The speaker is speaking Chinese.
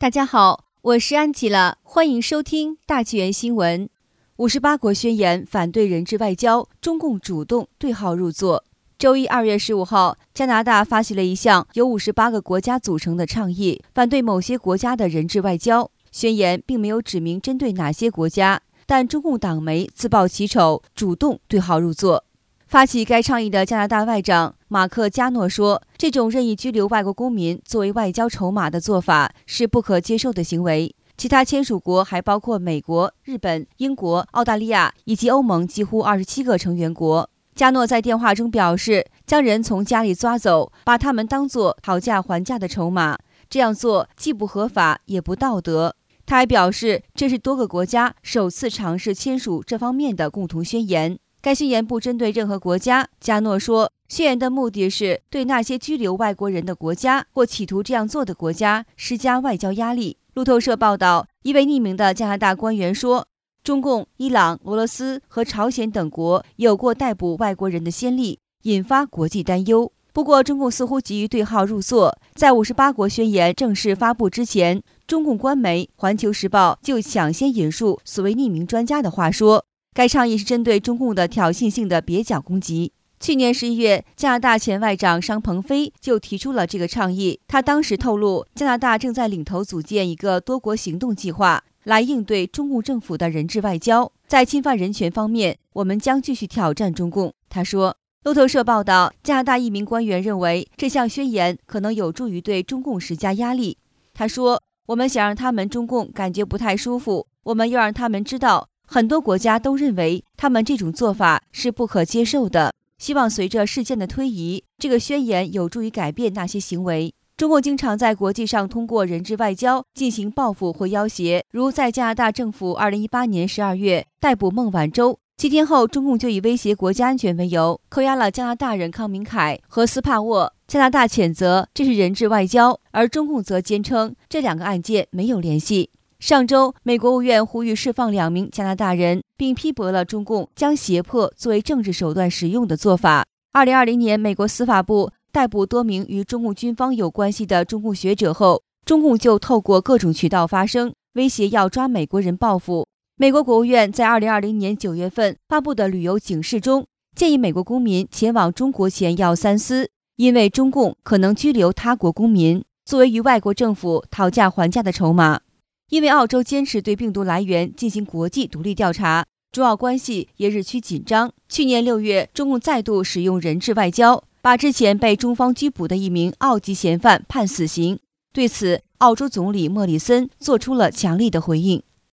大家好，我是安吉拉，欢迎收听大纪元新闻。58国宣言反对人质外交，中共主动对号入座。周一2月15号，加拿大发起了一项由58个国家组成的倡议，反对某些国家的人质外交。宣言并没有指明针对哪些国家，但中共党媒自曝其丑，主动对号入座。发起该倡议的加拿大外长马克·加诺说，这种任意拘留外国公民作为外交筹码的做法是不可接受的行为。其他签署国还包括美国、日本、英国、澳大利亚以及欧盟几乎27个成员国。加诺在电话中表示，将人从家里抓走，把他们当作讨价还价的筹码，这样做既不合法也不道德。他还表示，这是多个国家首次尝试签署这方面的共同宣言。该宣言不针对任何国家，加诺说，宣言的目的是对那些拘留外国人的国家或企图这样做的国家施加外交压力。路透社报道，一位匿名的加拿大官员说，中共、伊朗、俄罗斯和朝鲜等国有过逮捕外国人的先例，引发国际担忧。不过，中共似乎急于对号入座，在58国宣言正式发布之前，中共官媒《环球时报》就抢先引述所谓匿名专家的话说，该倡议是针对中共的挑衅性的蹩脚攻击。去年11月，加拿大前外长商鹏飞就提出了这个倡议。他当时透露，加拿大正在领头组建一个多国行动计划，来应对中共政府的人质外交。在侵犯人权方面，我们将继续挑战中共。他说。路透社报道，加拿大一名官员认为这项宣言可能有助于对中共施加压力。他说，我们想让他们中共感觉不太舒服，我们要让他们知道，很多国家都认为他们这种做法是不可接受的。希望随着事件的推移，这个宣言有助于改变那些行为。中共经常在国际上通过人质外交进行报复或要挟，如在加拿大政府2018年12月逮捕孟晚舟，7天后，中共就以威胁国家安全为由，扣押了加拿大人康明凯和斯帕沃。加拿大谴责这是人质外交，而中共则坚称这两个案件没有联系。上周，美国务院呼吁释放2名加拿大人，并批驳了中共将胁迫作为政治手段使用的做法。2020年，美国司法部逮捕多名与中共军方有关系的中共学者后，中共就透过各种渠道发声，威胁要抓美国人报复。美国国务院在2020年9月份发布的旅游警示中，建议美国公民前往中国前要三思，因为中共可能拘留他国公民，作为与外国政府讨价还价的筹码。因为澳洲坚持对病毒来源进行国际独立调查，中澳关系也日趋紧张。去年6月，中共再度使用人质外交，把之前被中方拘捕的一名澳籍嫌犯判死刑。对此，澳洲总理莫里森做出了强力的回应。